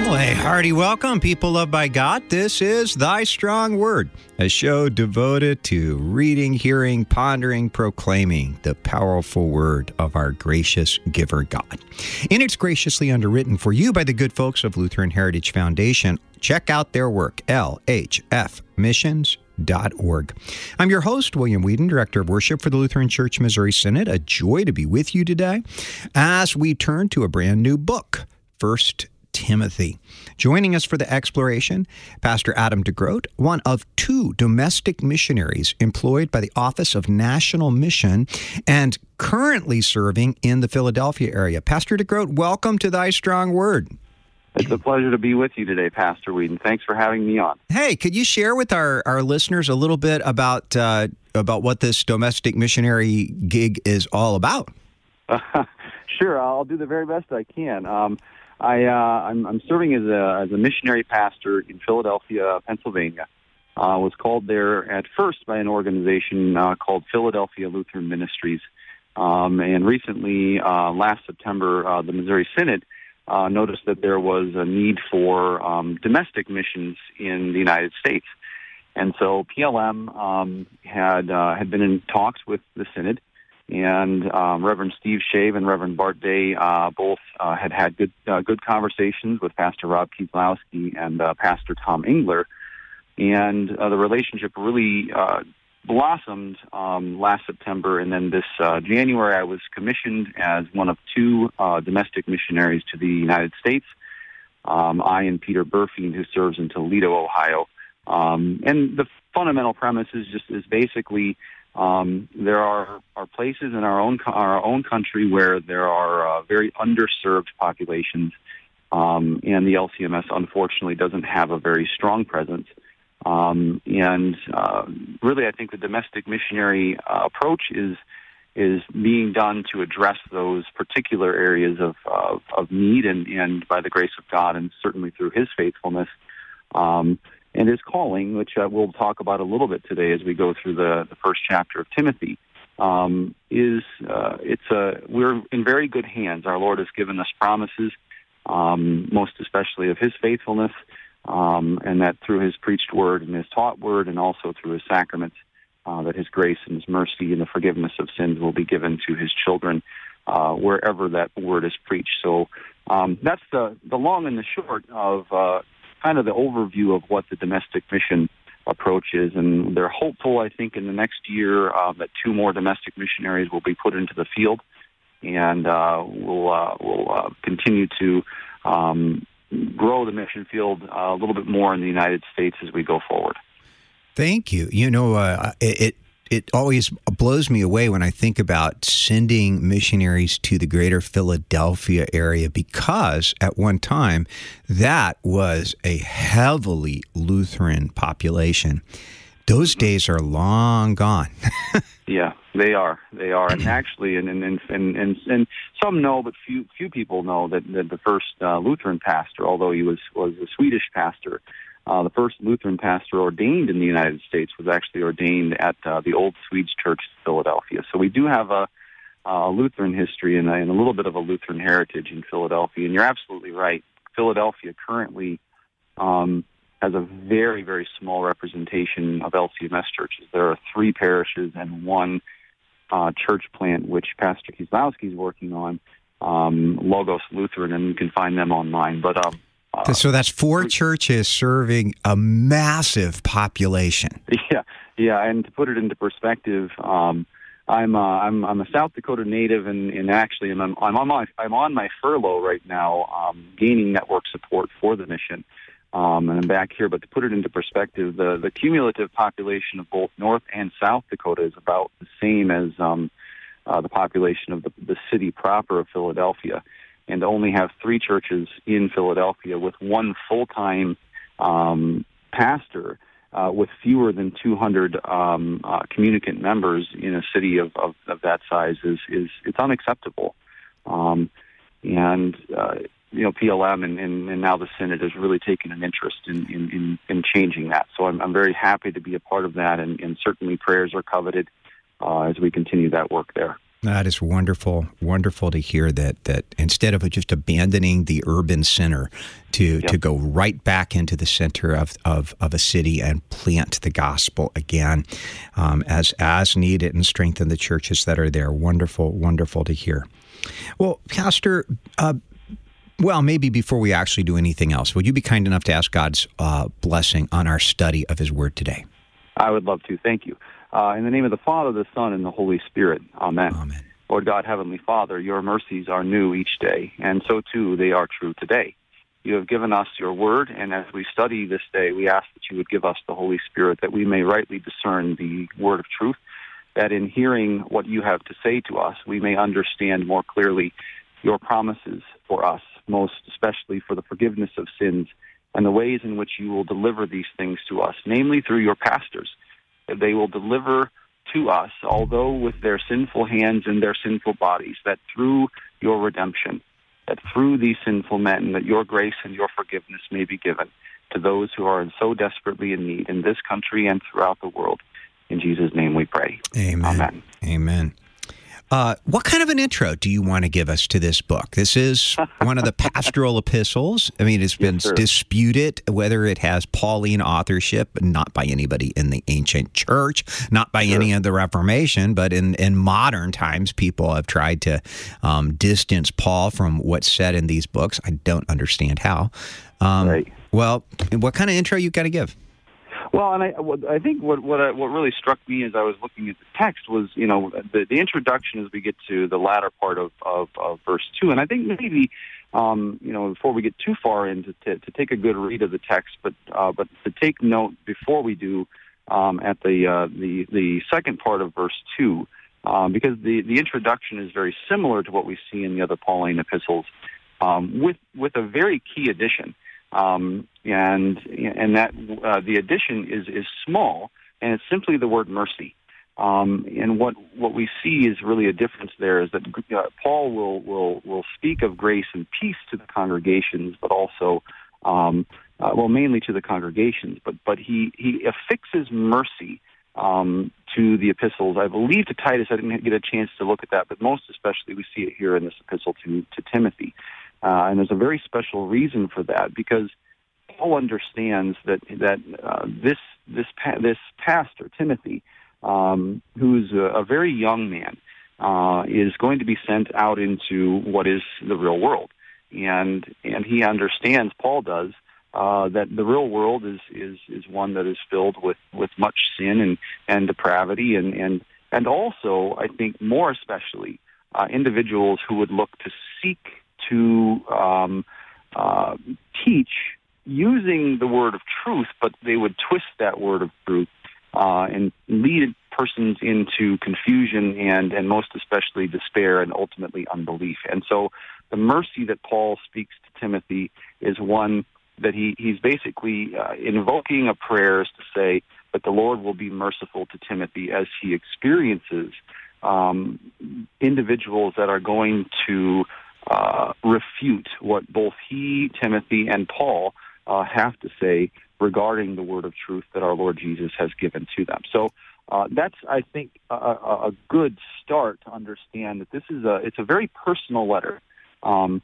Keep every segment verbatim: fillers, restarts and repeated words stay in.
Well, a hearty welcome, people loved by God. This is Thy Strong Word, a show devoted to reading, hearing, pondering, proclaiming the powerful word of our gracious giver God. And it's graciously underwritten for you by the good folks of Lutheran Heritage Foundation. Check out their work, L H F missions dot org. I'm your host, William Whedon, Director of Worship for the Lutheran Church Missouri Synod. A joy to be with you today as we turn to a brand new book, First Timothy. Joining us for the exploration, Pastor Adam DeGroat, one of two domestic missionaries employed by the Office of National Mission and currently serving in the Philadelphia area. Pastor DeGroat, welcome to Thy Strong Word. It's a pleasure to be with you today, Pastor Whedon. Thanks for having me on. Hey, could you share with our, our listeners a little bit about uh, about what this domestic missionary gig is all about? Uh, sure, I'll do the very best I can. Um, I, uh, I'm, I'm serving as a, as a missionary pastor in Philadelphia, Pennsylvania. I uh, was called there at first by an organization uh, called Philadelphia Lutheran Ministries. Um, and recently, uh, last September, uh, the Missouri Synod uh, noticed that there was a need for um, domestic missions in the United States. And so P L M um, had uh, had been in talks with the Synod, and um, Reverend Steve Shave and Reverend Bart Day uh, both uh, had had good uh, good conversations with Pastor Rob Kieslowski and uh, Pastor Tom Engler, and uh, the relationship really uh, blossomed um, last September, and then this uh, January I was commissioned as one of two uh, domestic missionaries to the United States. Um, I and Peter Burfeen, who serves in Toledo, Ohio. Um, and the fundamental premise is just is basically Um, there are, are places in our own our own country where there are uh, very underserved populations, um, and the L C M S unfortunately doesn't have a very strong presence. Um, and uh, really, I think the domestic missionary uh, approach is is being done to address those particular areas of of, of need, and, and by the grace of God, and certainly through His faithfulness. Um, And his calling, which uh, we'll talk about a little bit today as we go through the, the first chapter of Timothy, um, is uh, it's a we're in very good hands. Our Lord has given us promises, um, most especially of His faithfulness, um, and that through His preached word and His taught word, and also through His sacraments, uh, that His grace and His mercy and the forgiveness of sins will be given to His children uh, wherever that word is preached. So um, that's the the long and the short of. Uh, kind of the overview of what the domestic mission approach is, and they're hopeful, I think, in the next year uh, that two more domestic missionaries will be put into the field, and uh, we'll, uh, we'll uh, continue to um, grow the mission field uh, a little bit more in the United States as we go forward. Thank you. You know, uh, it, it It always blows me away when I think about sending missionaries to the greater Philadelphia area, because at one time that was a heavily Lutheran population. Those days are long gone. Yeah, they are. They are. And actually, and and, and, and, and some know, but few few people know that, that the first uh, Lutheran pastor, although he was, was a Swedish pastor, Uh, the first Lutheran pastor ordained in the United States was actually ordained at uh, the Old Swedes Church in Philadelphia. So we do have a, a Lutheran history and a, and a little bit of a Lutheran heritage in Philadelphia. And you're absolutely right. Philadelphia currently um, has a very, very small representation of L C M S churches. There are three parishes and one uh, church plant, which Pastor Kieslowski is working on, um, Logos Lutheran, and you can find them online. But um, Uh, so that's four churches serving a massive population. Yeah, yeah, and to put it into perspective, um, I'm uh, I'm I'm a South Dakota native, and, and actually I'm I'm on my I'm on my furlough right now, um, gaining network support for the mission, um, and I'm back here. But to put it into perspective, the the cumulative population of both North and South Dakota is about the same as um, uh, the population of the, the city proper of Philadelphia. And only have three churches in Philadelphia with one full-time um, pastor uh, with fewer than two hundred um, uh, communicant members in a city of, of, of that size is, is it's unacceptable. Um, and, uh, you know, P L M and, and, and now the Synod has really taken an interest in, in, in, in changing that. So I'm, I'm very happy to be a part of that, and, and certainly prayers are coveted uh, as we continue that work there. That is wonderful, wonderful to hear that that instead of just abandoning the urban center to, yep. to go right back into the center of, of, of a city and plant the gospel again um, as as needed and strengthen the churches that are there. Wonderful, wonderful to hear. Well, Pastor, uh, well, maybe before we actually do anything else, would you be kind enough to ask God's uh, blessing on our study of His Word today? I would love to. Thank you. Uh, in the name of the Father, the Son, and the Holy Spirit. Amen. Amen. Lord God, Heavenly Father, your mercies are new each day, and so too they are true today. You have given us your word, and as we study this day, we ask that you would give us the Holy Spirit, that we may rightly discern the word of truth, that in hearing what you have to say to us, we may understand more clearly your promises for us, most especially for the forgiveness of sins and the ways in which you will deliver these things to us, namely through your pastors. They will deliver to us, although with their sinful hands and their sinful bodies, that through your redemption, that through these sinful men, that your grace and your forgiveness may be given to those who are so desperately in need in this country and throughout the world. In Jesus' name we pray. Amen. Amen. Amen. Uh, what kind of an intro do you want to give us to this book? This is one of the pastoral epistles. I mean, it's been yes, disputed whether it has Pauline authorship, not by anybody in the ancient church, not by sure. any of the Reformation, but in, in modern times, people have tried to um, distance Paul from what's said in these books. I don't understand how. Um, right. Well, what kind of intro you got to give? Well, and I, I think what what, I, what really struck me as I was looking at the text was, you know, the, the introduction as we get to the latter part of, of, of verse two. And I think maybe, um, you know, before we get too far into to, to take a good read of the text, but uh, but to take note before we do um, at the, uh, the the second part of verse two, um, because the, the introduction is very similar to what we see in the other Pauline epistles, um, with with a very key addition. Um, and and that uh, the addition is, is small, and it's simply the word mercy. Um, and what, what we see is really a difference there is that uh, Paul will, will, will speak of grace and peace to the congregations, but also, um, uh, well, mainly to the congregations, but, but he, he affixes mercy um, to the epistles. I believe to Titus, I didn't get a chance to look at that, but most especially we see it here in this epistle to, to Timothy. Uh, and there's a very special reason for that, because Paul understands that that uh, this this pa- this pastor Timothy, um, who's a, a very young man, uh, is going to be sent out into what is the real world, and and he understands, Paul does, uh, that the real world is, is, is one that is filled with, with much sin and, and depravity, and, and and also, I think, more especially, uh, individuals who would look to seek to um, uh, teach using the word of truth, but they would twist that word of truth uh, and lead persons into confusion and, and most especially despair and ultimately unbelief. And so the mercy that Paul speaks to Timothy is one that he, he's basically uh, invoking a prayer to say that the Lord will be merciful to Timothy as he experiences um, individuals that are going to Uh, refute what both he, Timothy, and Paul uh, have to say regarding the word of truth that our Lord Jesus has given to them. So uh, that's, I think, a, a good start to understand that this is a it's a very personal letter, um,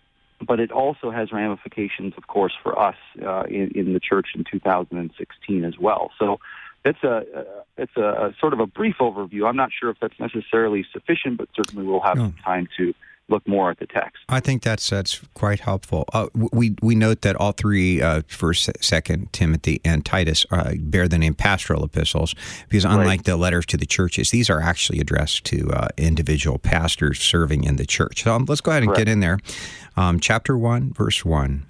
but it also has ramifications, of course, for us uh, in, in the church in two thousand sixteen as well. So it's a it's a, a sort of a brief overview. I'm not sure if that's necessarily sufficient, but certainly we'll have no. some time to look more at the text. I think that's that's quite helpful. Uh, we we note that all three, uh, First, Second Timothy, and Titus, uh, bear the name pastoral epistles, because unlike right. the letters to the churches, these are actually addressed to uh, individual pastors serving in the church. So um, let's go ahead and right. get in there. Um, chapter one, verse one.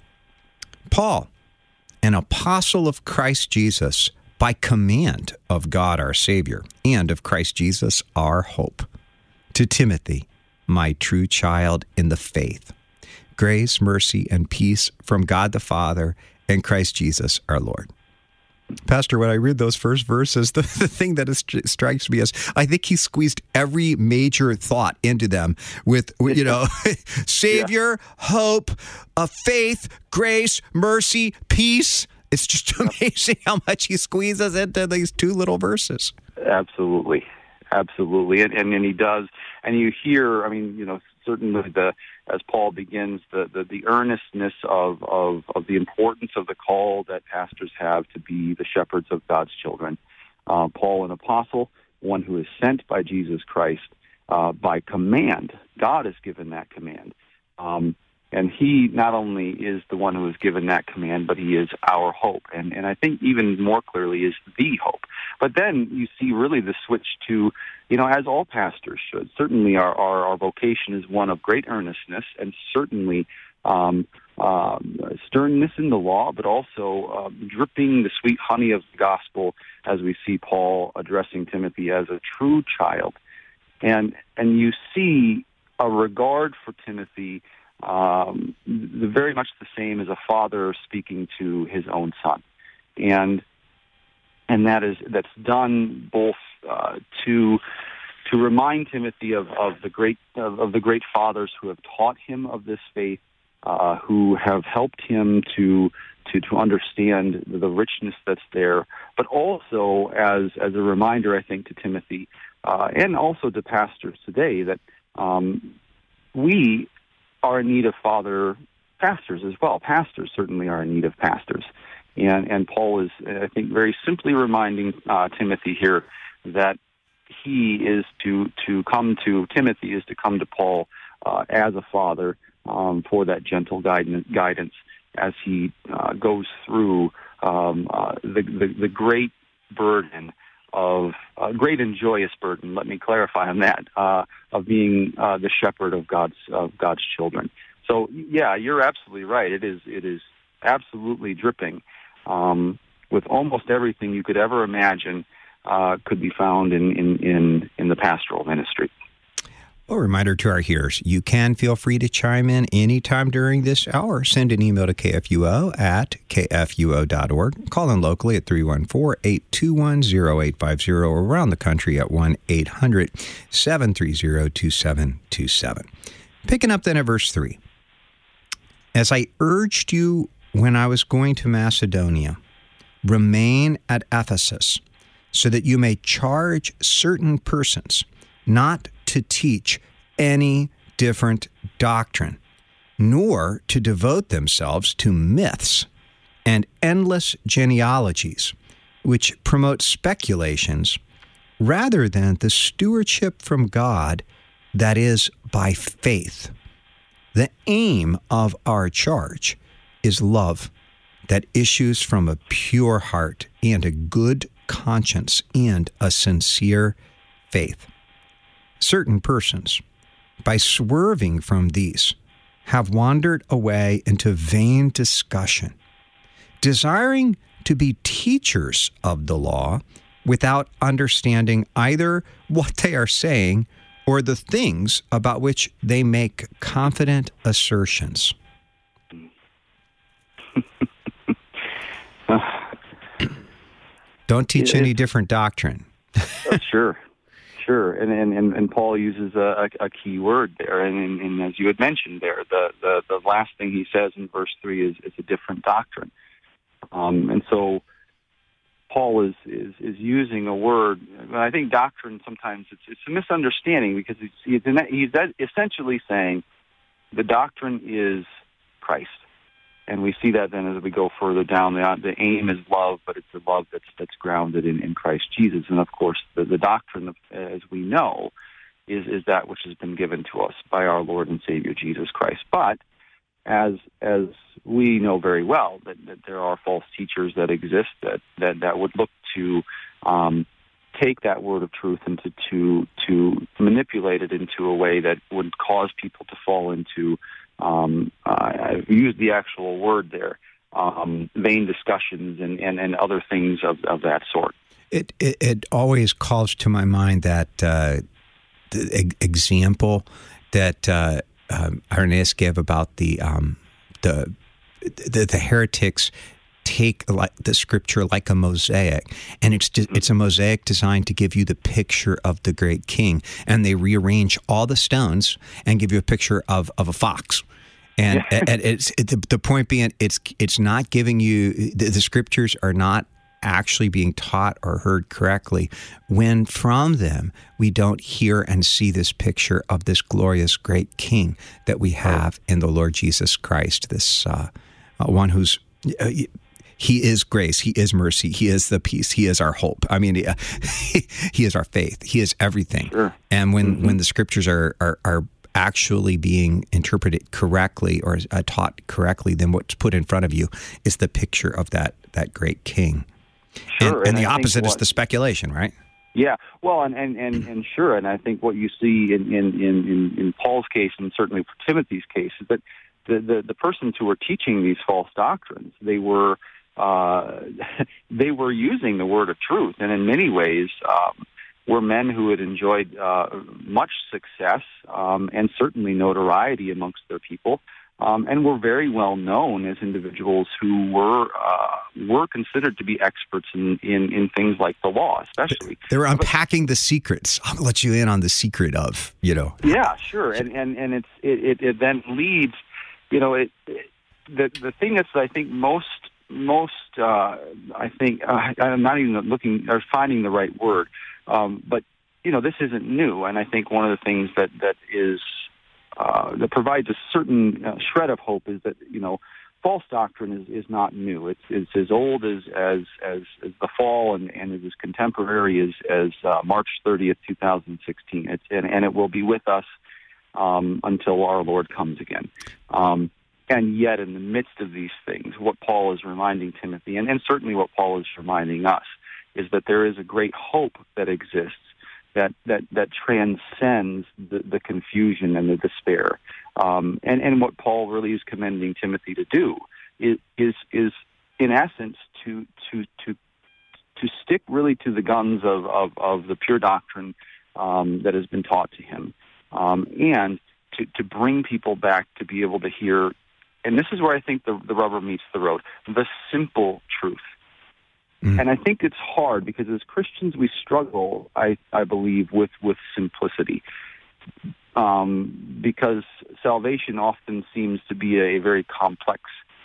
Paul, an apostle of Christ Jesus, by command of God our Savior, and of Christ Jesus our hope, to Timothy, my true child in the faith. Grace, mercy, and peace from God the Father and Christ Jesus our Lord. Pastor, when I read those first verses, the, the thing that is, strikes me is I think he squeezed every major thought into them with, you know, Savior, yeah. hope, uh, faith, grace, mercy, peace. It's just amazing how much he squeezes into these two little verses. Absolutely. absolutely, and, and and he does. And you hear, I mean, you know, certainly the as Paul begins the the, the earnestness of, of of the importance of the call that pastors have to be the shepherds of God's children. Uh, Paul, an apostle, one who is sent by Jesus Christ uh, by command. God has given that command. Um, And he not only is the one who has given that command, but he is our hope. And, and I think even more clearly is the hope. But then you see really the switch to, you know, as all pastors should. Certainly our, our, our vocation is one of great earnestness and certainly um, uh, sternness in the law, but also uh, dripping the sweet honey of the gospel as we see Paul addressing Timothy as a true child. And, and you see a regard for Timothy Um, very much the same as a father speaking to his own son, and and that is that's done both uh, to to remind Timothy of, of the great of, of the great fathers who have taught him of this faith, uh, who have helped him to to to understand the richness that's there, but also as as a reminder, I think, to Timothy uh, and also to pastors today that um, we are in need of father pastors as well. Pastors certainly are in need of pastors. And and Paul is, I think, very simply reminding uh, Timothy here that he is to, to come to, Timothy is to come to Paul uh, as a father um, for that gentle guidance, guidance as he uh, goes through um, uh, the, the, the great burden of a uh, great and joyous burden. Let me clarify on that uh, of being uh, the shepherd of God's of God's children. So yeah, you're absolutely right. It is it is absolutely dripping um, with almost everything you could ever imagine uh, could be found in, in in in the pastoral ministry. Well, a reminder to our hearers, you can feel free to chime in anytime during this hour. Send an email to K F U O at K F U O dot org. Call in locally at three one four, eight two one, zero eight five zero or around the country at one eight hundred, seven three zero, two seven two seven. Picking up then at verse three. As I urged you when I was going to Macedonia, remain at Ephesus so that you may charge certain persons not to teach any different doctrine, nor to devote themselves to myths and endless genealogies, which promote speculations rather than the stewardship from God that is by faith. The aim of our charge is love that issues from a pure heart and a good conscience and a sincere faith. Certain persons, by swerving from these, have wandered away into vain discussion, desiring to be teachers of the law without understanding either what they are saying or the things about which they make confident assertions. Don't teach any different doctrine. Sure. Sure, and, and, and Paul uses a, a key word there, and, and as you had mentioned there, the, the, the last thing he says in verse three is, is a different doctrine. Um, and so Paul is, is, is using a word, I think doctrine sometimes it's, it's a misunderstanding because it's, he's, he's essentially saying the doctrine is Christ. And we see that then as we go further down. The, the aim is love, but it's a love that's that's grounded in, in Christ Jesus. And, of course, the, the doctrine, of, as we know, is, is that which has been given to us by our Lord and Savior Jesus Christ. But as as we know very well, that, that there are false teachers that exist that, that, that would look to um, take that word of truth and to, to, to manipulate it into a way that would cause people to fall into Um, uh, I've used the actual word there, um, vain discussions and, and, and other things of, of that sort. It, it it always calls to my mind that uh, the example that uh, um, Irenaeus gave about the um, the, the the heretics take like the scripture like a mosaic, and it's just, it's a mosaic designed to give you the picture of the great king, and they rearrange all the stones and give you a picture of, of a fox. And, yeah. and it's it, the, the point being, it's it's not giving you the, the scriptures are not actually being taught or heard correctly when from them we don't hear and see this picture of this glorious great King that we have in the Lord Jesus Christ, this uh, uh, one who's... Uh, He is grace. He is mercy. He is the peace. He is our hope. I mean, he, he is our faith. He is everything. Sure. And when, mm-hmm. when the scriptures are, are, are actually being interpreted correctly or uh, taught correctly, then what's put in front of you is the picture of that, that great King. Sure. And, and, and the I opposite what, is the speculation, right? Yeah. Well, and, and, and, and sure. And I think what you see in, in, in, in Paul's case, and certainly for Timothy's case, is that the, the, the persons who were teaching these false doctrines, they were... Uh, they were using the word of truth, and in many ways um, were men who had enjoyed uh, much success um, and certainly notoriety amongst their people, um, and were very well known as individuals who were uh, were considered to be experts in, in, in things like the law, especially. They were unpacking the secrets. I'll let you in on the secret of, you know. Yeah, sure, and and and it's it, it, it then leads, you know, it, it the the thing that's I think most. Most, uh, I think, uh, I'm not even looking or finding the right word, um, but you know, this isn't new, and I think one of the things that that is uh, that provides a certain uh, shred of hope is that you know, false doctrine is, is not new. It's it's as old as as as, as the fall, and, and is as contemporary as as uh, March thirtieth, two thousand sixteen. It's and, and it will be with us um, until our Lord comes again. Um, And yet, in the midst of these things, what Paul is reminding Timothy, and, and certainly what Paul is reminding us, is that there is a great hope that exists that that, that transcends the, the confusion and the despair. Um, and, and what Paul really is commending Timothy to do is is, is in essence, to to to to stick really to the guns of, of, of the pure doctrine um, that has been taught to him, um, and to, to bring people back to be able to hear. And this is where I think the, the rubber meets the road, the simple truth. Mm. And I think it's hard because as Christians we struggle, I, I believe, with, with simplicity um, because salvation often seems to be a very complex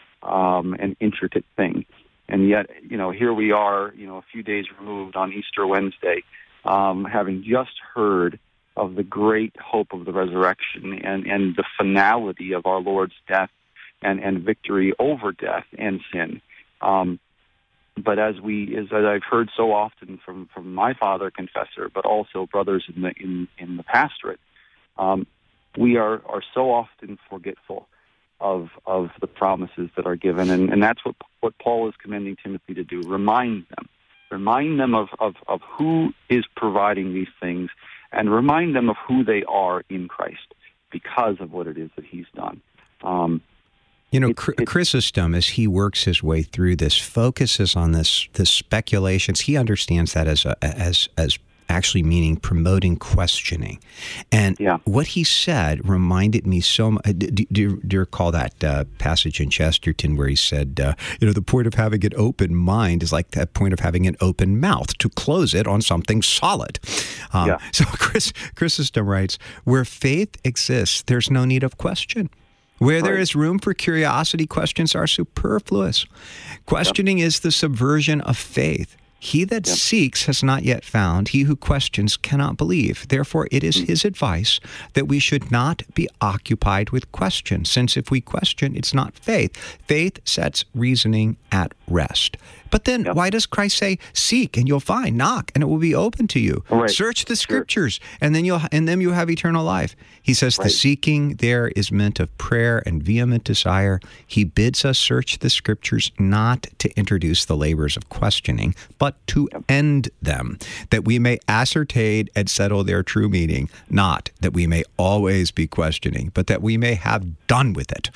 um, and intricate thing. And yet, you know, here we are, you know, a few days removed on Easter Wednesday, um, having just heard of the great hope of the resurrection and, and the finality of our Lord's death and, and victory over death and sin. Um, but as we, as I've heard so often from, from my father confessor, but also brothers in the in, in the pastorate, um, we are, are so often forgetful of of the promises that are given, and, and that's what what Paul is commending Timothy to do. Remind them, remind them of, of, of who is providing these things, and remind them of who they are in Christ because of what it is that He's done. Um, You know, it's, it's, Chrysostom, as he works his way through this, focuses on this, this speculations. He understands that as a, as as actually meaning promoting questioning. And yeah. what he said reminded me so much. Do, do, do you recall that uh, passage in Chesterton where he said, uh, you know, the point of having an open mind is like that point of having an open mouth, to close it on something solid. Um, yeah. So Chris, Chrysostom writes, where faith exists, there's no need of question. Where there is room for curiosity, questions are superfluous. Questioning yep. is the subversion of faith. He that yep. seeks has not yet found. He who questions cannot believe. Therefore, it is his advice that we should not be occupied with questions, since if we question, it's not faith. Faith sets reasoning at rest. But then yep. why does Christ say, seek and you'll find, knock and it will be open to you. Right. Search the scriptures sure. and then you'll and then you have eternal life. He says right. the seeking there is meant of prayer and vehement desire. He bids us search the scriptures not to introduce the labors of questioning, but to yep. end them, that we may ascertain and settle their true meaning, not that we may always be questioning, but that we may have done with it.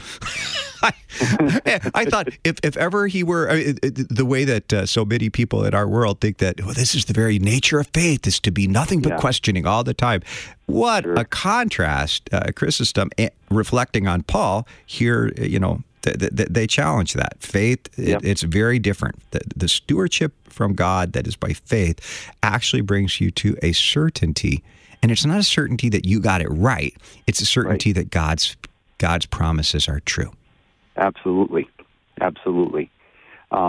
I, I thought if, if ever he were, I mean, the way that uh, so many people in our world think that, well, this is the very nature of faith, is to be nothing but yeah. questioning all the time. What sure. a contrast. Uh, Chrysostom, uh, reflecting on Paul, here, you know, th- th- they challenge that. Faith, yep. it, it's very different. The, the stewardship from God that is by faith actually brings you to a certainty. And it's not a certainty that you got it right. It's a certainty right. that God's God's promises are true. Absolutely. Absolutely. Um,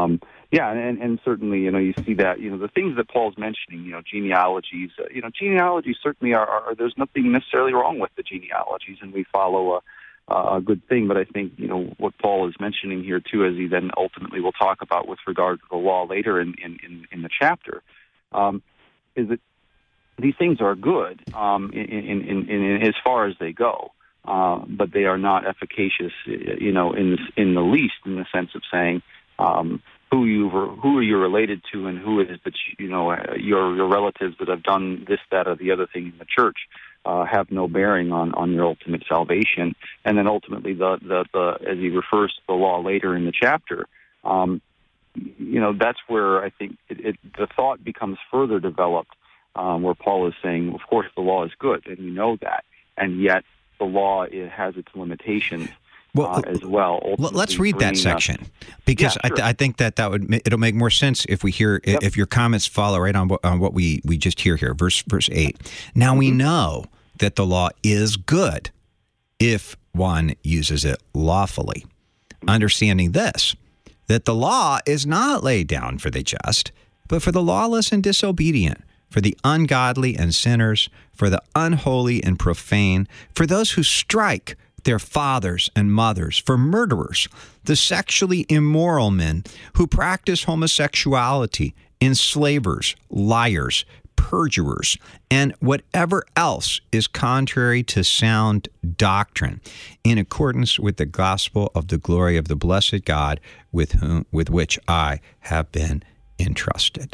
Yeah, and, and certainly, you know, you see that, you know, the things that Paul's mentioning, you know, genealogies, uh, you know, genealogies certainly are, are, there's nothing necessarily wrong with the genealogies, and we follow a, a good thing. But I think, you know, what Paul is mentioning here, too, as he then ultimately will talk about with regard to the law later in, in, in, in the chapter, um, is that these things are good um, in, in, in, in as far as they go, uh, but they are not efficacious, you know, in, this, in the least, in the sense of saying, um, who you who are you related to, and who it is that you, you know your your relatives that have done this, that, or the other thing in the church uh, have no bearing on, on your ultimate salvation. And then ultimately, the, the the as he refers to the law later in the chapter, um, you know that's where I think it, it, the thought becomes further developed, um, where Paul is saying, of course, the law is good, and we know that, and yet the law it has its limitations. Well, uh, as well. Let's read that section us. because yeah, sure. I, th- I think that that would it'll make more sense if we hear yep. if your comments follow right on what, on what we, we just hear here. Verse verse eight. Now mm-hmm. we know that the law is good if one uses it lawfully, understanding this, that the law is not laid down for the just, but for the lawless and disobedient, for the ungodly and sinners, for the unholy and profane, for those who strike their fathers and mothers, for murderers, the sexually immoral men who practice homosexuality, enslavers, liars, perjurers, and whatever else is contrary to sound doctrine, in accordance with the gospel of the glory of the blessed God with whom with which I have been entrusted.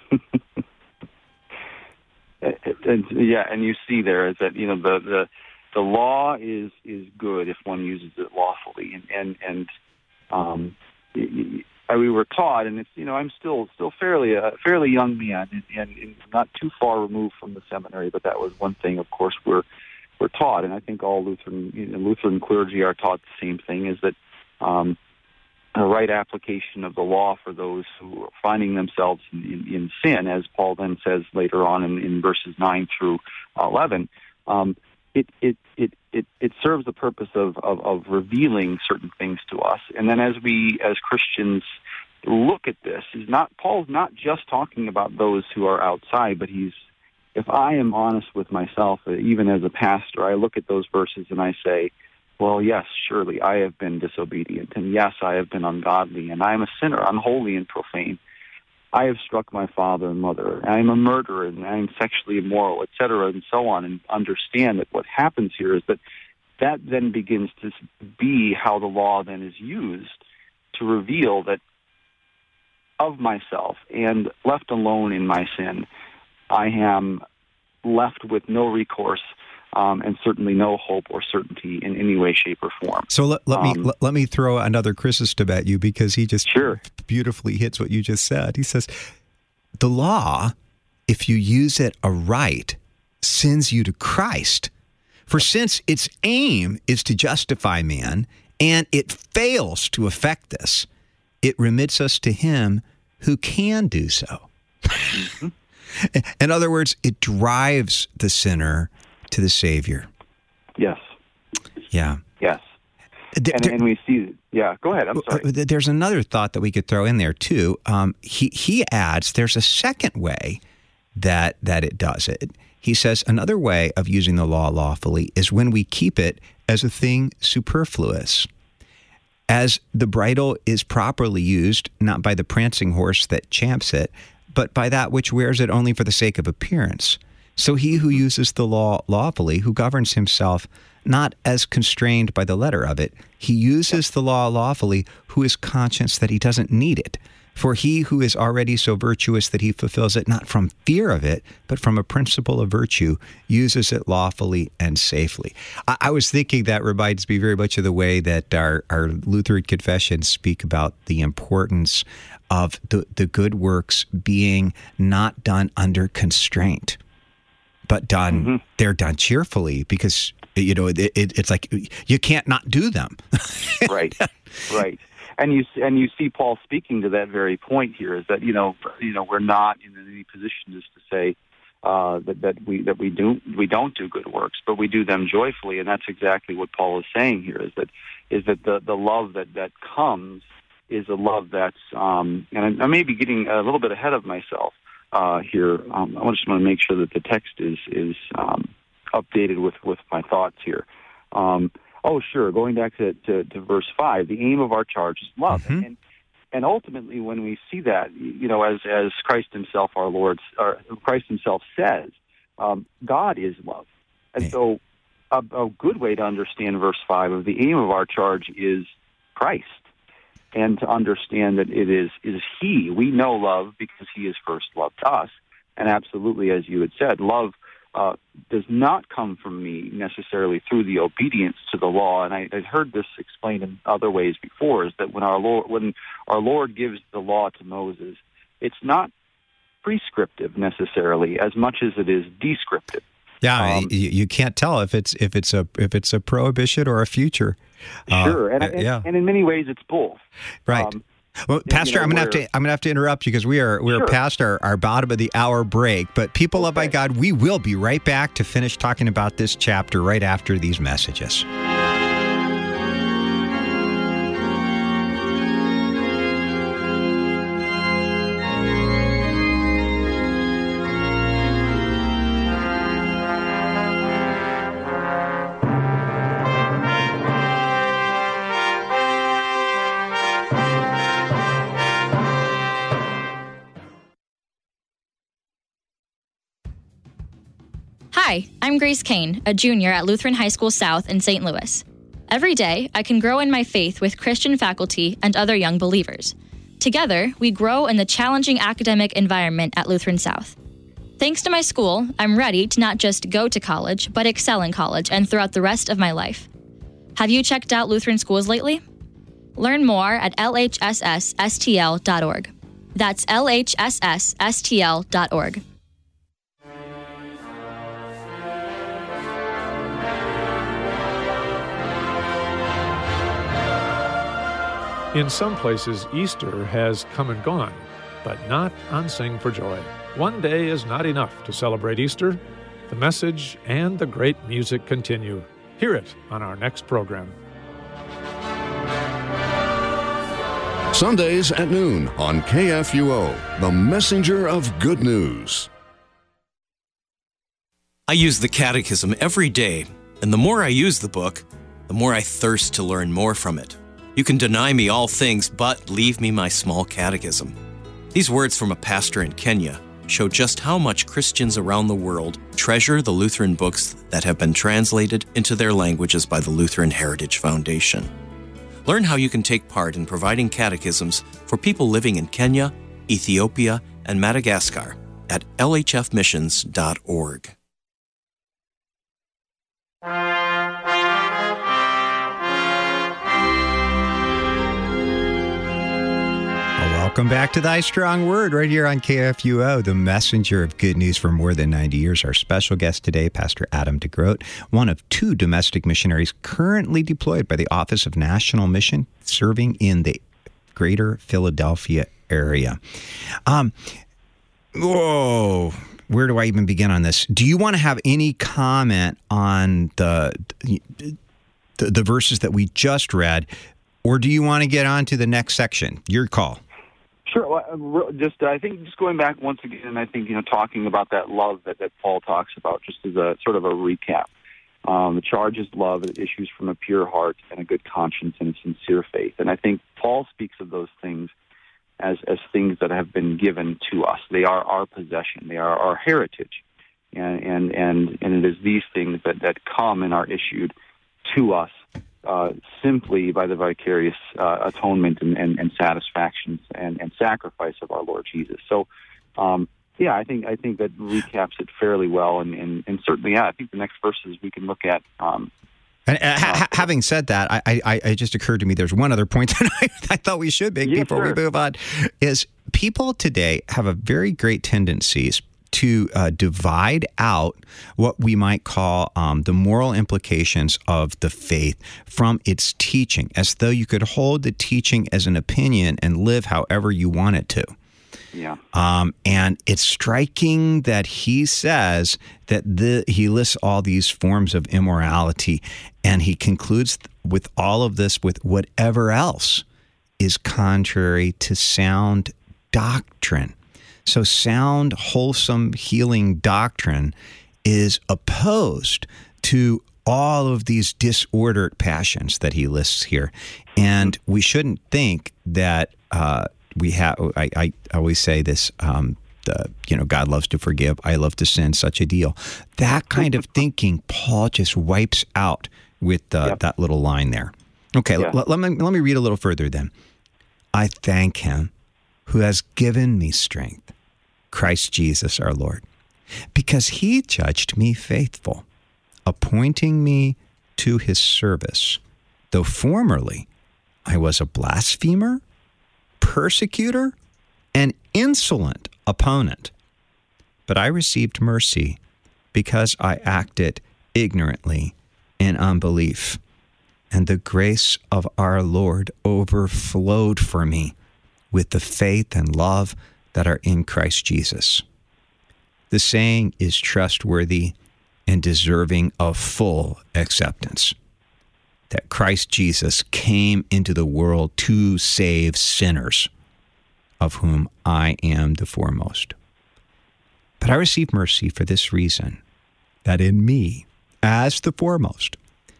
and, yeah, and you see there is that, you know, the the The law is, is good if one uses it lawfully, and and, and um, we were taught, and it's you know I'm still still fairly a fairly young man, and, and, and not too far removed from the seminary, but that was one thing. Of course, we're we're taught, and I think all Lutheran you know, Lutheran clergy are taught the same thing: is that um, a right application of the law for those who are finding themselves in, in, in sin, as Paul then says later on in, in verses nine through eleven. Um, It, it it it it serves the purpose of, of, of revealing certain things to us, and then as we as Christians look at this, is not Paul's not just talking about those who are outside, but he's if I am honest with myself, even as a pastor, I look at those verses and I say, well, yes, surely I have been disobedient, and yes, I have been ungodly, and I am a sinner, unholy and profane. I have struck my father and mother. I am a murderer, and I am sexually immoral, et cetera, and so on. And understand that what happens here is that that then begins to be how the law then is used to reveal that of myself, and left alone in my sin, I am left with no recourse Um, and certainly no hope or certainty in any way, shape, or form. So let, let um, me let, let me throw another Chrysostom at you, because he just sure. beautifully hits what you just said. He says, the law, if you use it aright, sends you to Christ. For since its aim is to justify man, and it fails to effect this, it remits us to him who can do so. Mm-hmm. In other words, it drives the sinner to the Savior. Yes. Yeah. Yes. There, and, and we see, yeah, go ahead, I'm sorry. There's another thought that we could throw in there, too. Um, he, he adds there's a second way that that it does it. He says another way of using the law lawfully is when we keep it as a thing superfluous. As the bridle is properly used, not by the prancing horse that champs it, but by that which wears it only for the sake of appearance. So he who uses the law lawfully, who governs himself not as constrained by the letter of it, he uses the law lawfully, who is conscious that he doesn't need it. For he who is already so virtuous that he fulfills it not from fear of it, but from a principle of virtue, uses it lawfully and safely. I, I was thinking that reminds me very much of the way that our, our Lutheran confessions speak about the importance of the, the good works being not done under constraint, but done, mm-hmm. they're done cheerfully, because, you know, it, it, it's like you can't not do them. Right, right. And you and you see Paul speaking to that very point here, is that, you know, you know, we're not in any position just to say uh, that, that we that we do we don't do good works, but we do them joyfully, and that's exactly what Paul is saying here, is that is that the, the love that, that comes is a love that's, um, and I, I may be getting a little bit ahead of myself uh, here. Um, I just want to make sure that the text is is um, updated with, with my thoughts here. Um, oh, sure. Going back to, to, to verse five, the aim of our charge is love. Mm-hmm. And, and ultimately, when we see that, you know, as as Christ himself, our Lord, or Christ himself says, um, God is love. And yeah. so a, a good way to understand verse five of the aim of our charge is Christ. And to understand that it is, is he. We know love because he has first loved us. And absolutely, as you had said, love uh, does not come from me necessarily through the obedience to the law. And I, I've heard this explained in other ways before, is that when our Lord, when our Lord gives the law to Moses, it's not prescriptive necessarily as much as it is descriptive. Yeah, um, you, you can't tell if it's if it's a if it's a prohibition or a future. Sure, uh, and, and, yeah. and in many ways, it's both. Right. Um, well, Pastor, you know, I'm gonna have to I'm gonna have to interrupt you because we are we're sure. past our, our bottom of the hour break. But people loved by God, we will be right back to finish talking about this chapter right after these messages. Hi, I'm Grace Kane, a junior at Lutheran High School South in Saint Louis. Every day, I can grow in my faith with Christian faculty and other young believers. Together, we grow in the challenging academic environment at Lutheran South. Thanks to my school, I'm ready to not just go to college, but excel in college and throughout the rest of my life. Have you checked out Lutheran schools lately? Learn more at L H S S S T L dot org. That's L H S S S T L dot org. In some places, Easter has come and gone, but not on Sing for Joy. One day is not enough to celebrate Easter. The message and the great music continue. Hear it on our next program. Sundays at noon on K F U O, the messenger of good news. I use the Catechism every day, and the more I use the book, the more I thirst to learn more from it. You can deny me all things, but leave me my small catechism. These words from a pastor in Kenya show just how much Christians around the world treasure the Lutheran books that have been translated into their languages by the Lutheran Heritage Foundation. Learn how you can take part in providing catechisms for people living in Kenya, Ethiopia, and Madagascar at L H F missions dot org. Welcome back to Thy Strong Word right here on K F U O, the messenger of good news for more than ninety years. Our special guest today, Pastor Adam DeGroat, one of two domestic missionaries currently deployed by the Office of National Mission, serving in the greater Philadelphia area. Um, whoa, where do I even begin on this? Do you want to have any comment on the the, the verses that we just read, or do you want to get on to the next section? Your call. Sure. Just, I think, just going back once again, I think, you know, talking about that love that, that Paul talks about, just as a sort of a recap. Um, the charge is love. It issues from a pure heart and a good conscience and a sincere faith. And I think Paul speaks of those things as, as things that have been given to us. They are our possession. They are our heritage. And, and, and, and it is these things that, that come and are issued to us Uh, simply by the vicarious uh, atonement and, and, and satisfactions and, and sacrifice of our Lord Jesus. So, um, yeah, I think I think that recaps it fairly well, and, and, and certainly, yeah, I think the next verses we can look at. Um, and uh, ha- having said that, I, I, I just occurred to me there's one other point that I, I thought we should make yes, before sir. we move on, is people today have a very great tendencies to uh, divide out what we might call um, the moral implications of the faith from its teaching, as though you could hold the teaching as an opinion and live however you want it to. Yeah. Um, and it's striking that he says that the, he lists all these forms of immorality, and he concludes with all of this with whatever else is contrary to sound doctrine. So sound, wholesome, healing doctrine is opposed to all of these disordered passions that he lists here. And we shouldn't think that uh, we have, I, I always say this, um, the, you know, God loves to forgive, I love to sin, such a deal. That kind of thinking, Paul just wipes out with uh, yep. that little line there. Okay, yeah. l- let me let me read a little further then. I thank him who has given me strength, Christ Jesus our Lord, because he judged me faithful, appointing me to his service, though formerly I was a blasphemer, persecutor, and insolent opponent. But I received mercy because I acted ignorantly in unbelief, and the grace of our Lord overflowed for me with the faith and love that are in Christ Jesus. The saying is trustworthy and deserving of full acceptance, that Christ Jesus came into the world to save sinners, of whom I am the foremost. But I received mercy for this reason, that in me, as the foremost,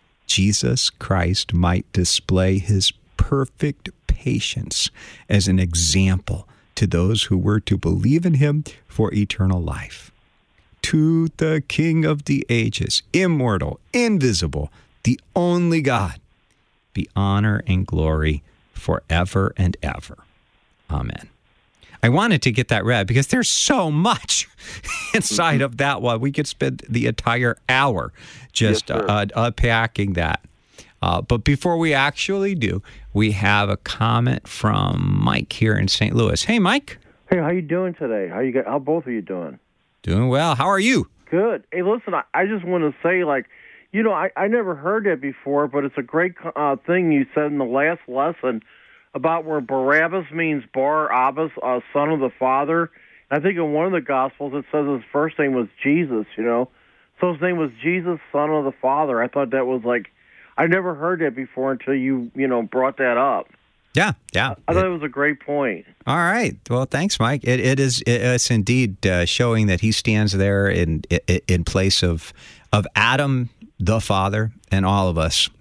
Jesus Christ might display his perfect patience as an example to those who were to believe in him for eternal life. To the King of the ages, immortal, invisible, the only God, be honor and glory forever and ever. Amen. I wanted to get that read because there's so much inside of that one. We could spend the entire hour just yes, uh, unpacking that. Uh, but before we actually do, we have a comment from Mike here in Saint Louis. Hey, Mike. Hey, how you doing today? How you got? How both of you doing? Doing well. How are you? Good. Hey, listen, I, I just want to say, like, you know, I, I never heard that before, but it's a great uh, thing you said in the last lesson about where Barabbas means Bar Abbas, uh, son of the Father. And I think in one of the Gospels it says his first name was Jesus, you know. So his name was Jesus, son of the Father. I thought that was like, I never heard that before until you, you know, brought that up. Yeah, yeah. I thought it was a great point. All right. Well, thanks, Mike. It, it is it's indeed uh, showing that he stands there in in place of of Adam, the Father, and all of us.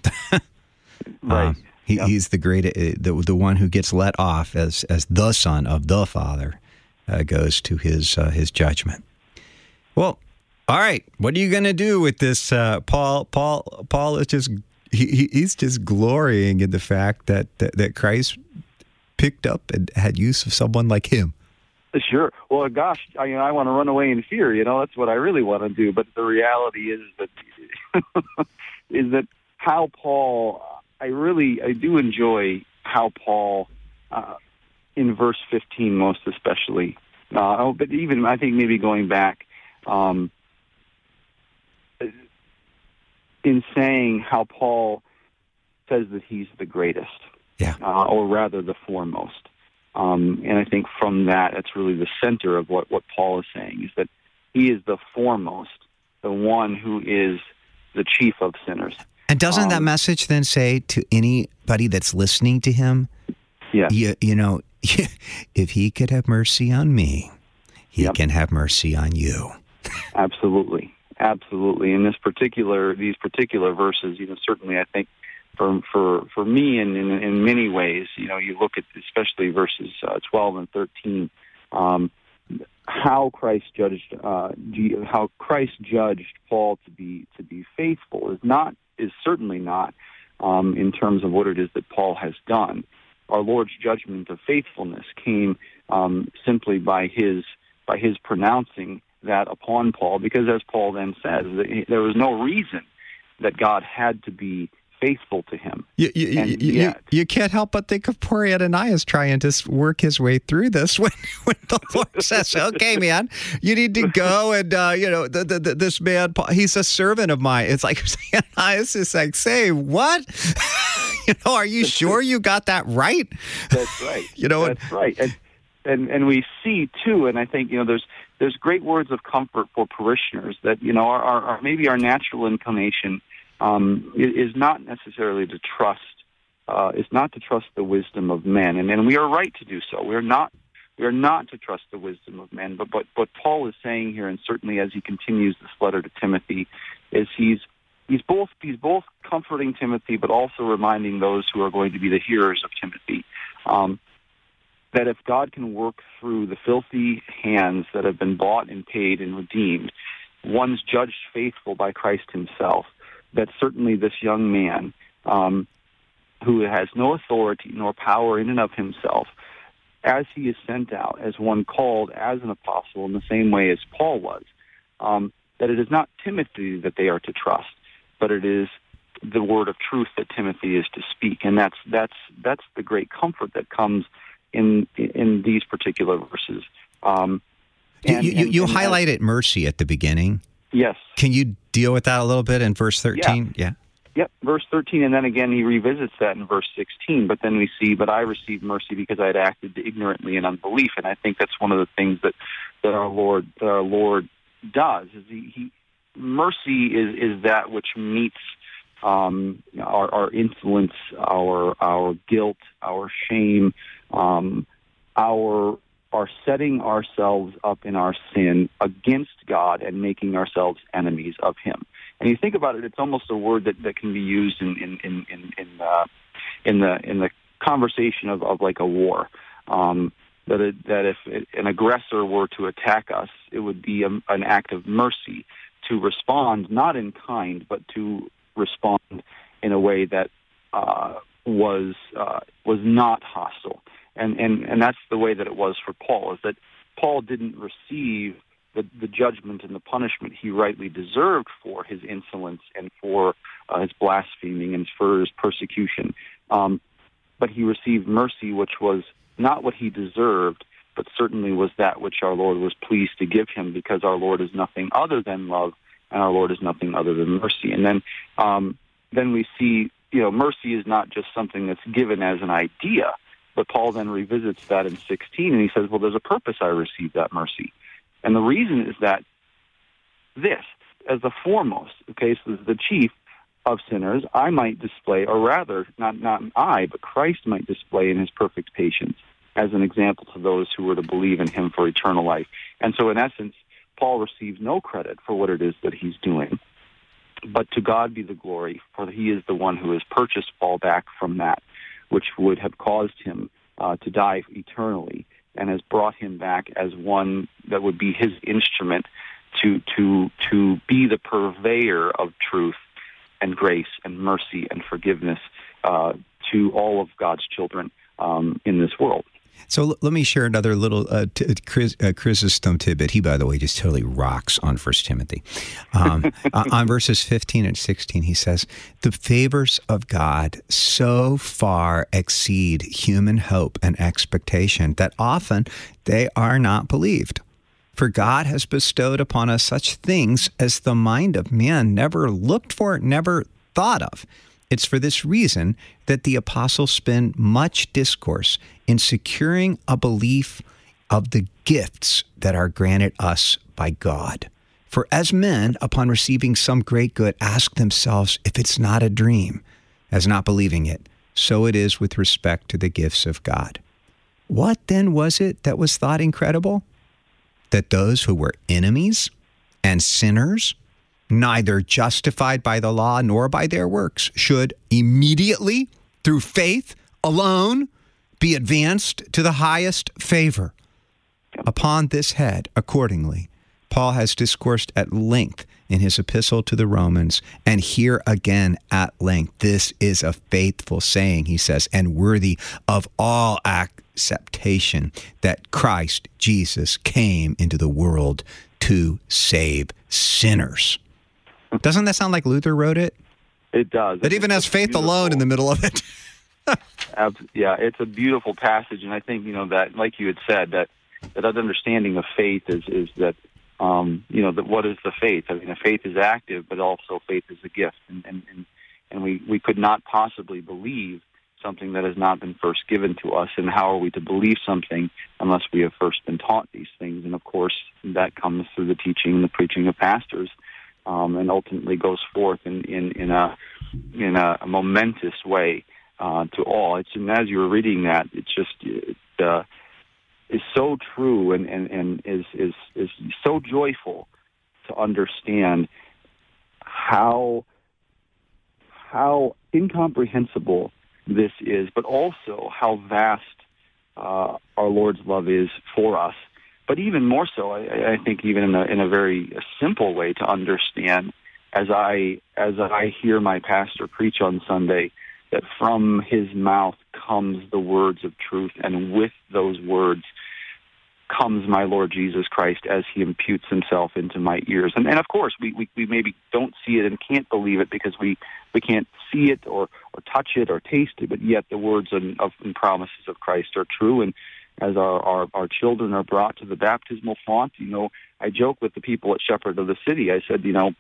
Right. Um, he, yep. He's the great, the the one who gets let off as as the Son of the Father uh, goes to his uh, his judgment. Well, all right. What are you going to do with this, uh, Paul? Paul Paul is just. He, he's just glorying in the fact that, that, that Christ picked up and had use of someone like him. Sure. Well, gosh, I, you know, I want to run away in fear. You know, that's what I really want to do. But the reality is that is that how Paul. I really I do enjoy how Paul, uh, in verse fifteen, most especially. Uh, but even I think maybe going back. Um, in saying how Paul says that he's the greatest, yeah, uh, or rather the foremost. Um, and I think from that, it's really the center of what, what Paul is saying, is that he is the foremost, the one who is the chief of sinners. And doesn't um, that message then say to anybody that's listening to him, yeah. you, you know, if he could have mercy on me, he yep. can have mercy on you. Absolutely. Absolutely. In this particular, these particular verses, you know, certainly I think for for for me, and in, in many ways, you know, you look at especially verses uh, twelve and thirteen, um, how Christ judged, uh, how Christ judged Paul to be to be faithful is not is certainly not um, in terms of what it is that Paul has done. Our Lord's judgment of faithfulness came um, simply by his by his pronouncing that upon Paul, because as Paul then says, there was no reason that God had to be faithful to him. You, you, and you, yet, you, you can't help but think of poor Ananias trying to work his way through this when, when the Lord says, okay, man, you need to go and, uh, you know, the, the, the, this man, Paul, he's a servant of mine. It's like, Ananias is like, say, what? you know, are you sure you got that right? That's right. you know, That's right. And, and, and we see, too, and I think, you know, there's, There's great words of comfort for parishioners that, you know, are, are, are maybe our natural inclination um, is not necessarily to trust uh, is not to trust the wisdom of men, and, and we are right to do so. We are not we are not to trust the wisdom of men. But but what Paul is saying here, and certainly as he continues this letter to Timothy, is he's he's both he's both comforting Timothy, but also reminding those who are going to be the hearers of Timothy. Um, that if God can work through the filthy hands that have been bought and paid and redeemed, one's judged faithful by Christ himself, that certainly this young man, um, who has no authority nor power in and of himself, as he is sent out as one called as an apostle in the same way as Paul was, um, that it is not Timothy that they are to trust, but it is the word of truth that Timothy is to speak. And that's that's that's the great comfort that comes in in these particular verses. Um, and, you you, and, you and highlighted as, mercy at the beginning. Yes. Can you deal with that a little bit in verse thirteen? Yeah. yeah. Yep, verse thirteen, and then again he revisits that in verse sixteen. But then we see, but I received mercy because I had acted ignorantly in unbelief. And I think that's one of the things that, that our Lord that our Lord does. Is he, he mercy is is that which meets um, our, our insolence, our our guilt, our shame, um, our are setting ourselves up in our sin against God and making ourselves enemies of Him. And you think about it, it's almost a word that, that can be used in in in in, in, uh, in the in the conversation of, of like a war. Um, that it, that if it, an aggressor were to attack us, it would be a, an act of mercy to respond not in kind, but to respond in a way that uh, was uh, was not hostile. And, and and that's the way that it was for Paul, is that Paul didn't receive the, the judgment and the punishment he rightly deserved for his insolence and for uh, his blaspheming and for his persecution. Um, but he received mercy, which was not what he deserved, but certainly was that which our Lord was pleased to give him, because our Lord is nothing other than love, and our Lord is nothing other than mercy. And then um, then we see, you know, mercy is not just something that's given as an idea. But Paul then revisits that in sixteen, and he says, well, there's a purpose I received that mercy. And the reason is that this, as the foremost, okay, so as the chief of sinners, I might display, or rather, not, not I, but Christ might display in his perfect patience as an example to those who were to believe in him for eternal life. And so, in essence, Paul receives no credit for what it is that he's doing, but to God be the glory, for he is the one who has purchased Paul back from that which would have caused him uh, to die eternally, and has brought him back as one that would be his instrument to to to be the purveyor of truth and grace and mercy and forgiveness uh, to all of God's children um, in this world. So l- let me share another little uh, t- Chris, uh, Chrysostom tidbit. He, by the way, just totally rocks on First Timothy. Um, on verses fifteen and sixteen, he says, the favors of God so far exceed human hope and expectation that often they are not believed. For God has bestowed upon us such things as the mind of man never looked for, never thought of. It's for this reason that the apostles spend much discourse in securing a belief of the gifts that are granted us by God. For as men, upon receiving some great good, ask themselves if it's not a dream, as not believing it, so it is with respect to the gifts of God. What then was it that was thought incredible? That those who were enemies and sinners, neither justified by the law nor by their works, should immediately, through faith alone, be advanced to the highest favor. Upon this head, accordingly, Paul has discoursed at length in his epistle to the Romans, and here again at length. This is a faithful saying, he says, and worthy of all acceptation, that Christ Jesus came into the world to save sinners. Doesn't that sound like Luther wrote it? It does. It even has faith beautiful. alone in the middle of it. Yeah, it's a beautiful passage, and I think, you know, that, like you had said, that that understanding of faith is is that, um, you know, that what is the faith? I mean, a faith is active, but also faith is a gift, and and and, and we, we could not possibly believe something that has not been first given to us, and how are we to believe something unless we have first been taught these things? And of course, that comes through the teaching and the preaching of pastors. Um, and ultimately goes forth in, in, in a in a, a momentous way uh, to all. It's, and as you were reading that, it's just it, uh, is so true and, and, and is, is is so joyful to understand how how incomprehensible this is, but also how vast uh, our Lord's love is for us. But even more so, I, I think, even in a, in a very simple way to understand, as I as I hear my pastor preach on Sunday, that from his mouth comes the words of truth, and with those words comes my Lord Jesus Christ as he imputes himself into my ears. And, and of course, we, we, we maybe don't see it and can't believe it because we, we can't see it or, or touch it or taste it, but yet the words and, of, and promises of Christ are true. And as our, our, our children are brought to the baptismal font, you know, I joke with the people at Shepherd of the City. I said, you know,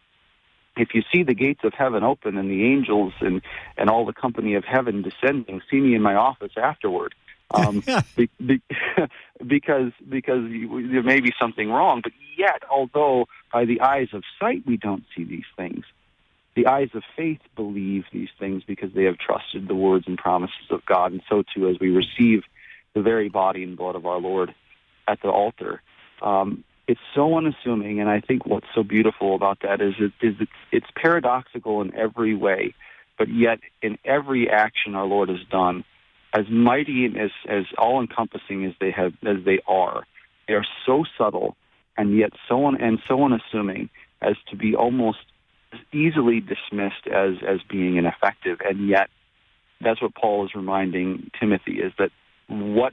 if you see the gates of heaven open and the angels and, and all the company of heaven descending, see me in my office afterward. Um, be, be, because because you, there may be something wrong, but yet, although by the eyes of sight we don't see these things, the eyes of faith believe these things because they have trusted the words and promises of God. And so too, as we receive the very body and blood of our Lord at the altar, um, it's so unassuming. And I think what's so beautiful about that is it, is it, it's paradoxical in every way, but yet in every action our Lord has done, as mighty and as, as all-encompassing as they have as they are, they are so subtle and yet so un, and so unassuming as to be almost easily dismissed as, as being ineffective. And yet, that's what Paul is reminding Timothy, is that what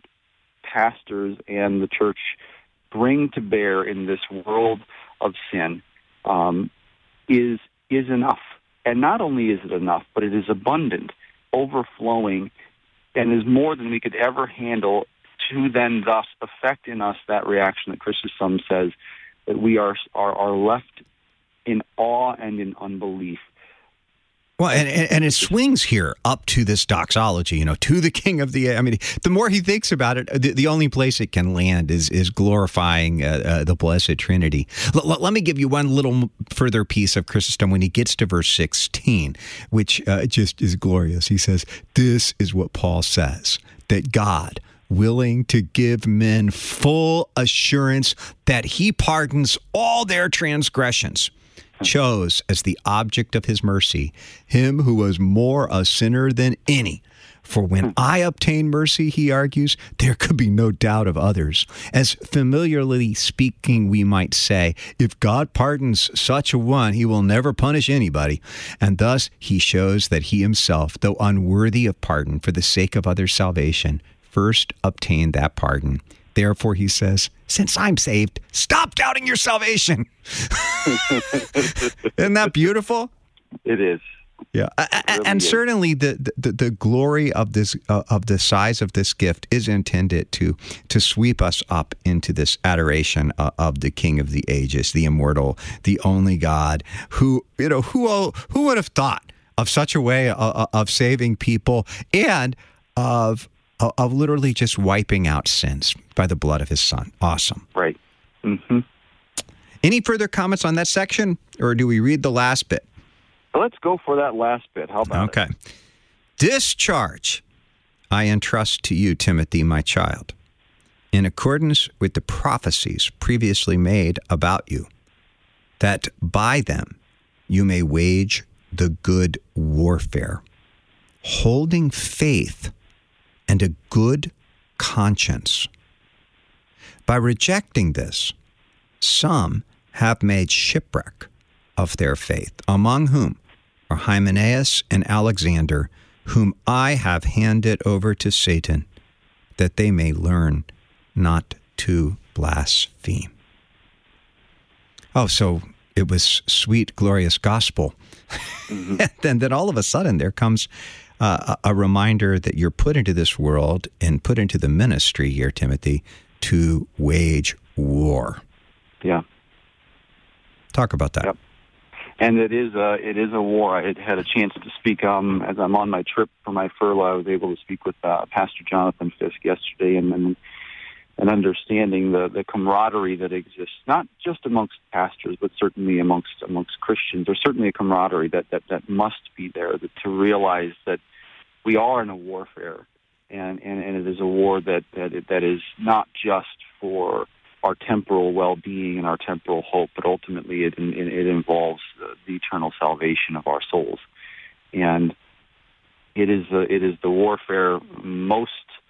pastors and the church bring to bear in this world of sin um, is is enough. And not only is it enough, but it is abundant, overflowing, and is more than we could ever handle, to then thus affect in us that reaction that Chrysostom says, that we are are, are left in awe and in unbelief. Well, and, and it swings here up to this doxology, you know, to the King of the... I mean, the more he thinks about it, the, the only place it can land is is glorifying uh, uh, the Blessed Trinity. L- l- let me give you one little further piece of Chrysostom when he gets to verse sixteen, which uh, just is glorious. He says, this is what Paul says, that God, willing to give men full assurance that he pardons all their transgressions, chose as the object of his mercy him who was more a sinner than any. For when I obtain mercy, he argues, there could be no doubt of others. As familiarly speaking, we might say, if God pardons such a one, he will never punish anybody. And thus he shows that he himself, though unworthy of pardon for the sake of others' salvation, first obtained that pardon. Therefore, he says, since I'm saved, stop doubting your salvation. Isn't that beautiful? It is. Yeah, It really and is. certainly the, the the glory of this uh, of the size of this gift is intended to to sweep us up into this adoration uh, of the King of the ages, the immortal, the only God. Who you know who who would have thought of such a way of, of saving people and of of literally just wiping out sins by the blood of his Son? Awesome. Right. Mm-hmm. Any further comments on that section, or do we read the last bit? Let's go for that last bit. How about okay. it? Okay. This charge I entrust to you, Timothy, my child, in accordance with the prophecies previously made about you, that by them you may wage the good warfare, holding faith and a good conscience. By rejecting this, some have made shipwreck of their faith, among whom are Hymenaeus and Alexander, whom I have handed over to Satan, that they may learn not to blaspheme. Oh, so it was sweet, glorious gospel. Mm-hmm. And then, then all of a sudden there comes uh, a, a reminder that you're put into this world and put into the ministry here, Timothy, to wage war. Yeah. Talk about that. Yep. And it is a it is a war. I had a chance to speak um, as I'm on my trip for my furlough. I was able to speak with uh, Pastor Jonathan Fisk yesterday, and and, and understanding the, the camaraderie that exists, not just amongst pastors, but certainly amongst amongst Christians. There's certainly a camaraderie that that, that must be there, that to realize that we are in a warfare, and, and, and it is a war that, that that is not just for our temporal well-being and our temporal hope, but ultimately it it involves the, the eternal salvation of our souls, and it is the it is the warfare most.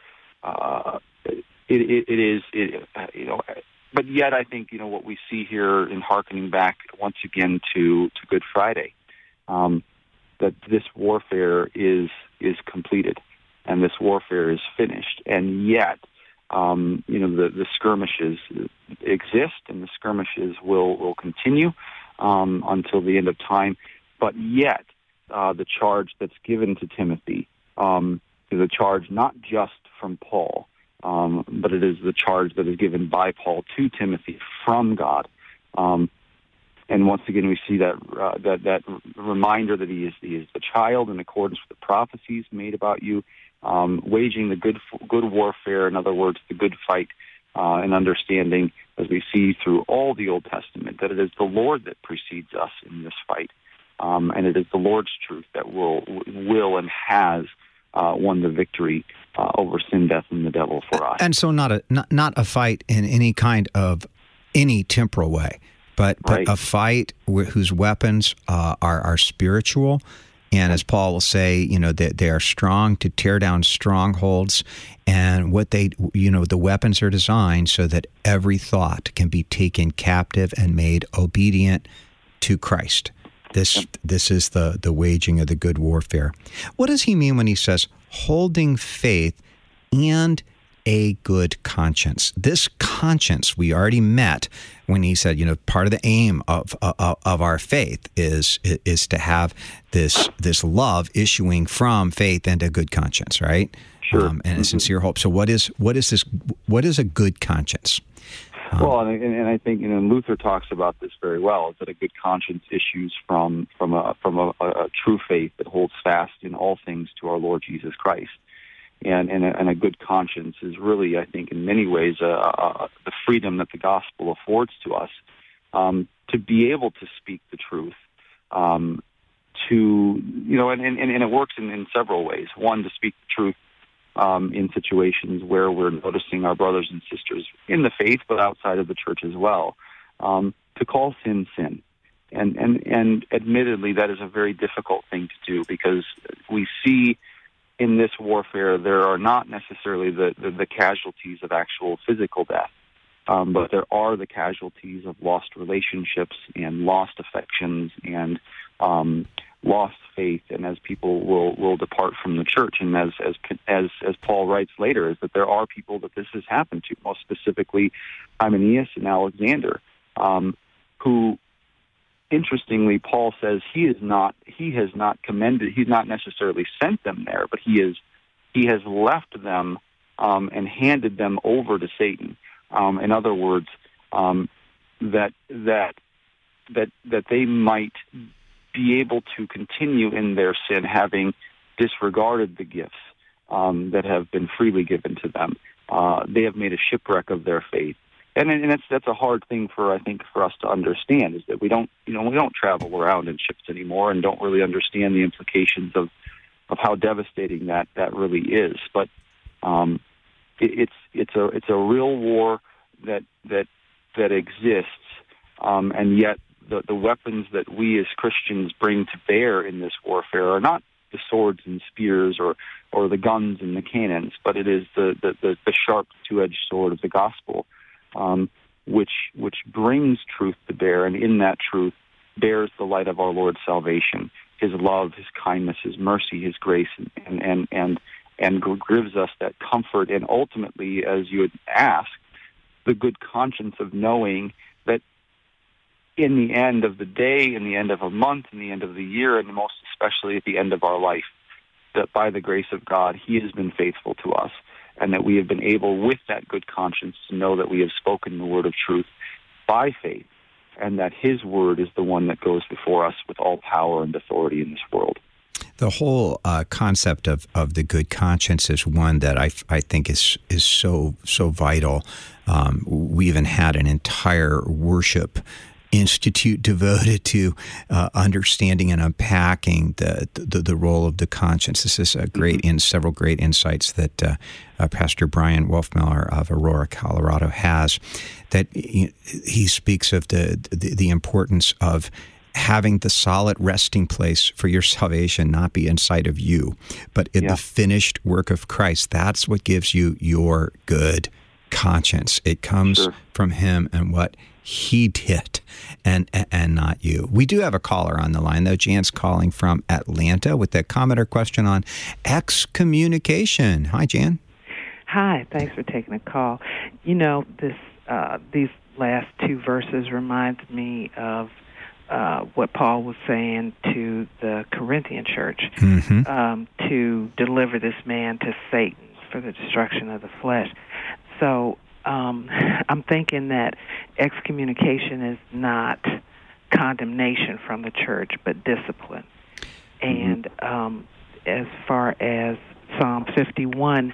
Uh, it, it, it is it, you know. But yet, I think, you know, what we see here in hearkening back once again to, to Good Friday, um, that this warfare is is completed and this warfare is finished. And yet, um, you know, the, the skirmishes exist and the skirmishes will, will continue um, until the end of time. But yet, uh, the charge that's given to Timothy um, is a charge not just from Paul, Um, but it is the charge that is given by Paul to Timothy from God, um, and once again we see that uh, that that reminder that he is he is the child in accordance with the prophecies made about you, um, waging the good good warfare. In other words, the good fight, uh, and understanding, as we see through all the Old Testament, that it is the Lord that precedes us in this fight, um, and it is the Lord's truth that will will and has uh, won the victory Uh, over sin, death, and the devil for us. And so not a not, not a fight in any kind of any temporal way, but, right. but a fight wh- whose weapons uh, are, are spiritual. And as Paul will say, you know, that they, they are strong to tear down strongholds. And what they, you know, the weapons are designed so that every thought can be taken captive and made obedient to Christ. This this is the, the waging of the good warfare. What does he mean when he says holding faith and a good conscience? This conscience we already met when he said, you know, part of the aim of of, of our faith is is to have this this love issuing from faith and a good conscience, right? Sure. Um, and mm-hmm. a sincere hope. So what is what is this? What is a good conscience? Um, well, and, and I think, you know, Luther talks about this very well, is that a good conscience issues from from a from a, a true faith that holds fast in all things to our Lord Jesus Christ. And and a, and a good conscience is really, I think, in many ways, uh, uh, the freedom that the gospel affords to us um, to be able to speak the truth. Um, to you know, and, and, and it works in, in several ways. One, to speak the truth Um, in situations where we're noticing our brothers and sisters in the faith, but outside of the church as well, um, to call sin sin. And, and, and admittedly, that is a very difficult thing to do, because we see in this warfare there are not necessarily the, the, the casualties of actual physical death, um, but there are the casualties of lost relationships and lost affections and um lost faith, and as people will, will depart from the church, and as as as as Paul writes later, is that there are people that this has happened to, most specifically Hymenaeus and Alexander, um, who, interestingly, Paul says he is not he has not commended, he's not necessarily sent them there, but he is he has left them um, and handed them over to Satan. Um, in other words, um, that that that that they might be able to continue in their sin, having disregarded the gifts um, that have been freely given to them. Uh, they have made a shipwreck of their faith, and, and that's that's a hard thing for I think for us to understand, is that we don't you know we don't travel around in ships anymore and don't really understand the implications of of how devastating that that really is. But um, it, it's it's a it's a real war that that that exists, um, and yet. The, the weapons that we as Christians bring to bear in this warfare are not the swords and spears or, or the guns and the cannons, but it is the, the, the, the sharp two-edged sword of the gospel, um, which which brings truth to bear, and in that truth bears the light of our Lord's salvation, His love, His kindness, His mercy, His grace, and and and and gives us that comfort, and ultimately, as you had asked, the good conscience of knowing that in the end of the day, in the end of a month, in the end of the year, and most especially at the end of our life, that by the grace of God, He has been faithful to us, and that we have been able, with that good conscience, to know that we have spoken the word of truth by faith, and that His word is the one that goes before us with all power and authority in this world. The whole uh, concept of, of the good conscience is one that I, I think is is so so vital. Um, we even had an entire worship institute devoted to uh, understanding and unpacking the, the the role of the conscience. This is a great in several great insights that uh, uh, Pastor Brian Wolfmiller of Aurora, Colorado has. That he, he speaks of the, the the importance of having the solid resting place for your salvation not be inside of you, but in yeah. the finished work of Christ. That's what gives you your good conscience. It comes sure. from Him and what He did, and and not you. We do have a caller on the line, though. Jan's calling from Atlanta with a comment or question on excommunication. Hi, Jan. Hi, thanks for taking the call. You know, this uh, these last two verses remind me of uh, what Paul was saying to the Corinthian church, mm-hmm. um, to deliver this man to Satan for the destruction of the flesh. So um, I'm thinking that excommunication is not condemnation from the church, but discipline. Mm-hmm. And um, as far as Psalm fifty-one,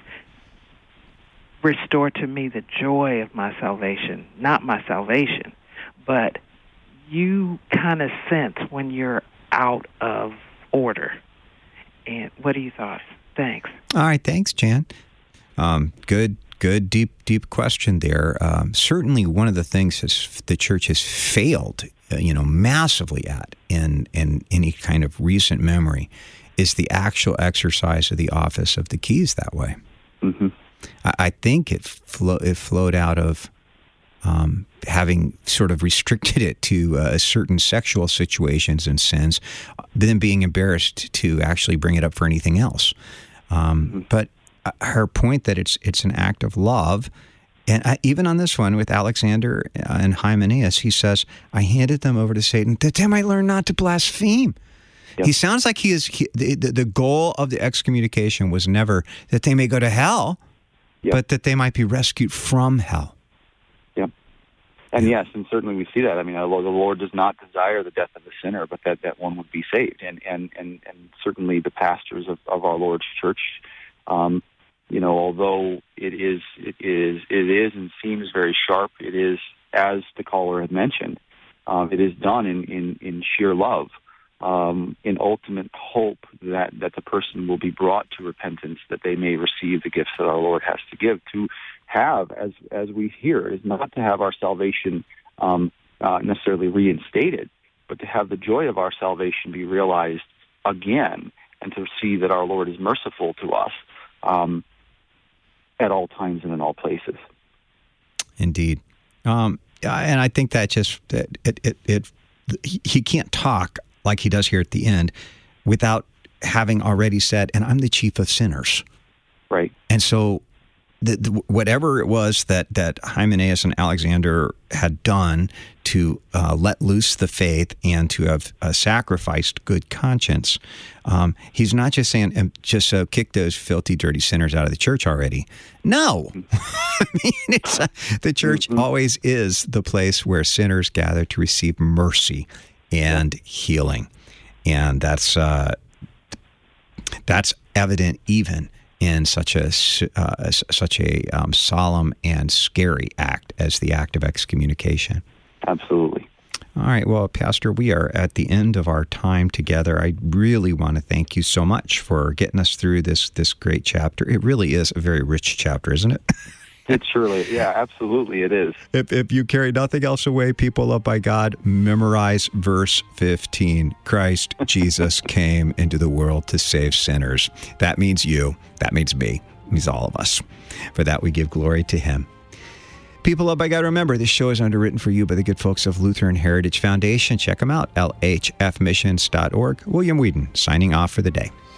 restore to me the joy of my salvation, not my salvation, but you kind of sense when you're out of order. And what are your thoughts? Thanks. All right, thanks, Jan. Um, good. Good, deep, deep question there. Um, certainly, one of the things is the church has failed, uh, you know, massively at in in any kind of recent memory, is the actual exercise of the office of the keys that way. Mm-hmm. I, I think it flo- it flowed out of um, having sort of restricted it to uh, certain sexual situations and sins, then being embarrassed to actually bring it up for anything else. Um, mm-hmm. But her point that it's it's an act of love, and I, even on this one with Alexander and Hymenaeus, he says, "I handed them over to Satan that they might learn not to blaspheme." Yep. He sounds like he is he, the, the goal of the excommunication was never that they may go to hell, yep. but that they might be rescued from hell. Yep. And yes, and certainly we see that. I mean, the Lord does not desire the death of the sinner, but that, that one would be saved. And and and, and certainly the pastors of, of our Lord's church. Um, You know, although it is, it is, it is, and seems very sharp, it is, as the caller had mentioned, um, it is done in, in, in sheer love, um, in ultimate hope that, that the person will be brought to repentance, that they may receive the gifts that our Lord has to give. To have, as as we hear, is not to have our salvation um, uh, necessarily reinstated, but to have the joy of our salvation be realized again, and to see that our Lord is merciful to us. Um, at all times and in all places. Indeed. Um, and I think that just, it, it, it, it, he can't talk like he does here at the end without having already said, and I'm the chief of sinners. Right. And so the, the, whatever it was that, that Hymenaeus and Alexander had done to uh, let loose the faith and to have uh, sacrificed good conscience, um, he's not just saying, um, just uh, kick those filthy, dirty sinners out of the church already. No. I mean, it's, uh, the church mm-hmm. always is the place where sinners gather to receive mercy and healing. And that's uh, that's evident even in such a uh, such a um, solemn and scary act as the act of excommunication. Absolutely. All right. Well, Pastor, we are at the end of our time together. I really want to thank you so much for getting us through this this great chapter. It really is a very rich chapter, isn't it? It surely, yeah, absolutely it is. If if you carry nothing else away, people loved by God, memorize verse fifteen. Christ Jesus came into the world to save sinners. That means you. That means me. It means all of us. For that we give glory to Him. People loved by God, remember, this show is underwritten for you by the good folks of Lutheran Heritage Foundation. Check them out, L H F missions dot org. William Whedon, signing off for the day.